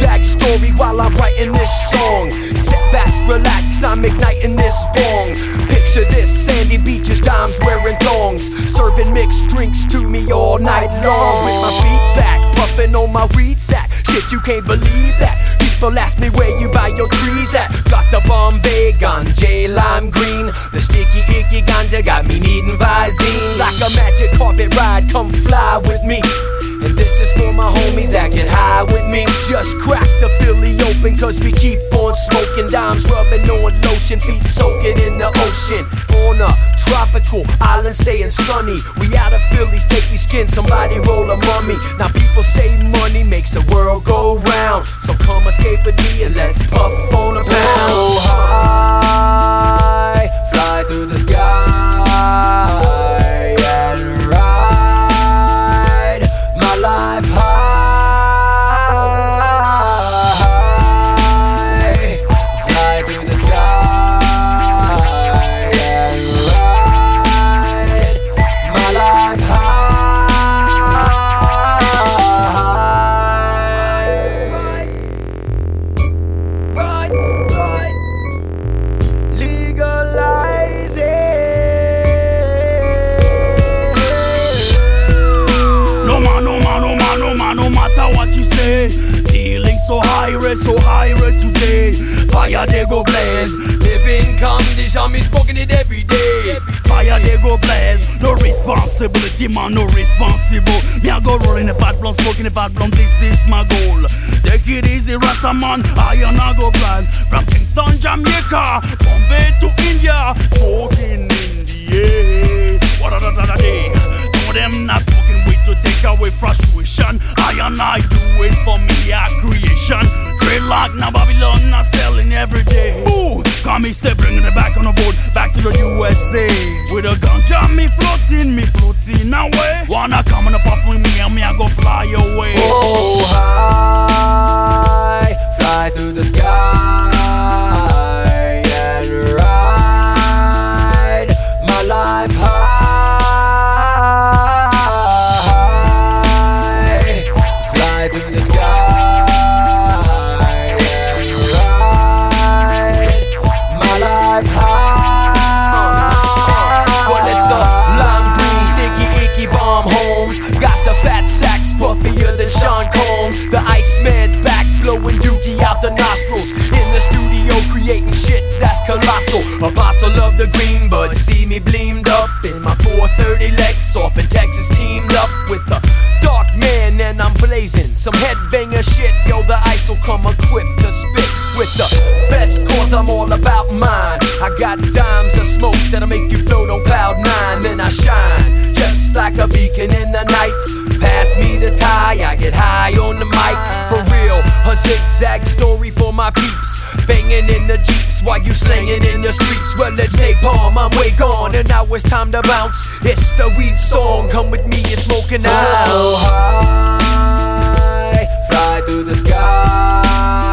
zigzag story while I'm writing this song. Sit back, relax, I'm igniting this bong. Picture this, sandy beaches, dimes wearing thongs, serving mixed drinks to me all night long. With my feet back, puffing on my weed sack. Shit, you can't believe that. People ask me where you buy your trees at. Got the Bombay ganja, lime green. The sticky icky ganja got me needing Visine. Like a magic carpet ride, come fly with me. And this is for my homies that get high with me. Just crack the Philly open, cause we keep on smoking. Dimes rubbing on lotion, feet soaking in the ocean. On a tropical island staying sunny. We out of Phillies, take these skins, somebody roll a mummy. Now people say money makes the world go round, so come escape with me and let's puff on a pound. Oh, high, fly through the sky and ride my life high. Fly through the sky and ride my life high. Right. Legalize it. No matter what you say, feeling so high red today. Fire they go blaze, living condition, me smoking it every day. Fire they go blaze, no responsibility man, no responsible. Me I go rolling the fat blunt, smoking the fat blunt, this is my goal. Take it easy Rasta man, I go blind. From Kingston, Jamaica, Bombay to India, smoking in the air. What a day. Some of them not smoking weed to take away frustration. I do it for me, a creation. Dreadlock, now Babylon, not selling every day. Ooh, come me stay bringing it back on the boat, back to the USA. With a ganja, me floating away. Wanna come on a puff with me and me, I go fly away. Oh, high, fly through the sky and ride my life high. Fly through the sky and ride my life high. Well, it's the lime green, sticky icky bomb homes. Got the fat sacks puffier than Sean Combs. The Iceman's back, blowing dookie out the nostrils. In the studio creating shit that's colossal. Apostle of the green bud, see me bleamed up in my 430 legs off in Texas, teamed up with the dark man and I'm blazing some headbanger shit. Yo, the ice will come equipped to spit with the best, cause I'm all about mine. I got dimes of smoke that'll make you float on cloud nine. Then I shine just like a beacon in the night. Pass me the tie, I get high on the mic. For real, a zigzag story for my peeps. Banging in the Jeeps while you slanging in the streets. Well, it's napalm, I'm way gone, and now it's time to bounce. It's the weed song, come with me, you're smoking out. Oh, high, fly through the sky